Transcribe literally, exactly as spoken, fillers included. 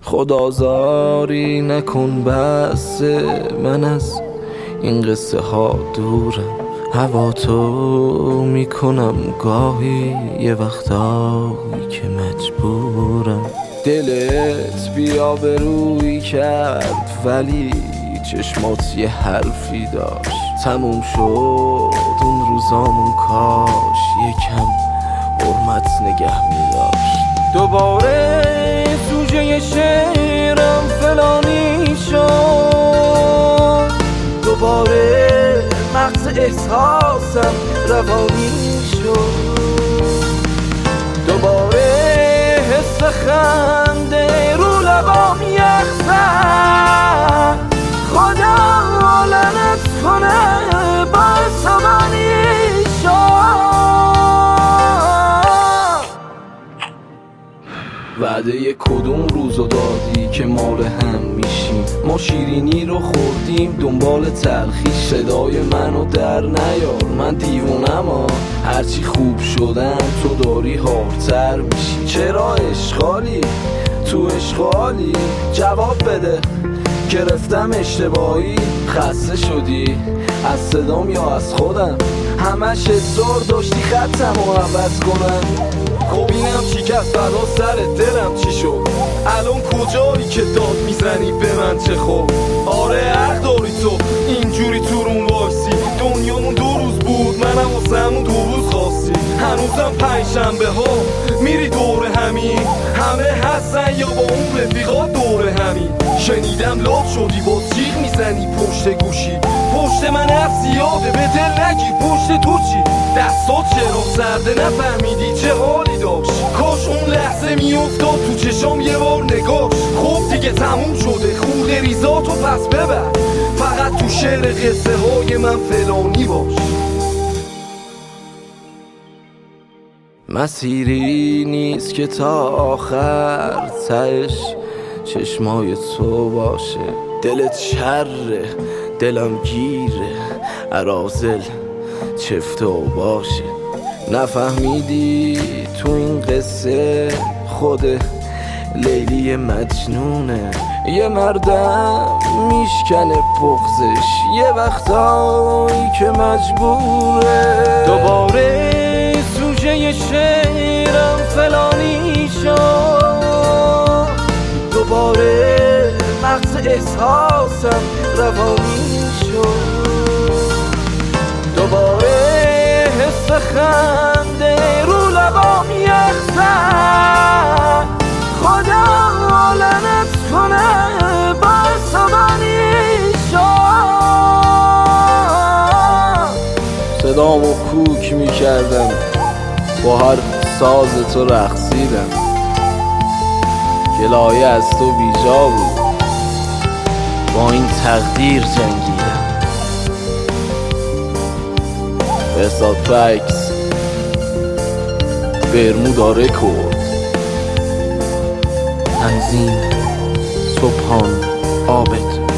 خدازاری نکن بس، من از این قصه ها دورم. هوا تو میکنم گاهی یه وقتایی که مجبورم. دلت بیا به روی کرد ولی چشمات یه حرفی داشت. تموم شد اون روزامون، کاش یکم حرمت نگه میداشت. دوباره سوژه شعرم فلانی شد، دوباره مغز احساسم روانی شد، دوباره حس خنده رو لبام یخ زد. خدا لعنت کنه باعث منی شد. وعده کدوم روزو دادی که مال هم میشیم؟ ما شیرینی رو خوردیم دنبال تلخی. صدای منو در نیار، من دیوونم ها. هرچی خوب شدم تو داری هارتر میشی. چرا اشغالی تو اشغالی؟ جواب بده، گرفتم اشتباهی؟ خسته شدی از صدام یا از خودم؟ همش اصرار داشتی خطم رو عوض کنم. خب اینم شکست بلا سر دلم چی شد؟ الان کجایی که داد میزنی به من چه خوب؟ آره حق داری تو اینجوری تو روم وایسی. دنیامون دو روز بود، منم واسه همون دو روز خواستی. هنوزم پنج شنبه ها میری دور همین، همه هستن یا با اون رفیقا دور همین. شنیدم لاد شدی باز جیغ میزنی پشت گوشی. پشت من هست یاده به دل نگیر، پشت تو چی؟ دستات چرا سرده نفهمیدی چه حالی داشت؟ کاش اون لحظه میافتاد تو چشام یه بار نگاش. خب دیگه تموم شده خورده ریزاتو پس ببر، فقط تو شعر قصه های من فلانی باش. مسیری نیست که تا آخر تهش چشمای تو باشه. دلت شره دلم گیره، عرازل چفته و باشه. نفهمیدی تو این قصه خود لیلی مجنونه. یه مردم میشکنه بغزش یه وقتایی که مجبوره. دوباره سوژه شعرم فلانی شد، دوباره مغز احساسم روانی شد، دوباره حس خنده رو لبام یخ زد. خدا لعنت کنه باعث منی شد. صدامو کوک میکردم با هر ساز تو رقصیدم. گلایه از تو بیجا بود، با این تقدیر جنگیدم. بسات فکس برمودا رکورد، تنظیم صبحان عابد.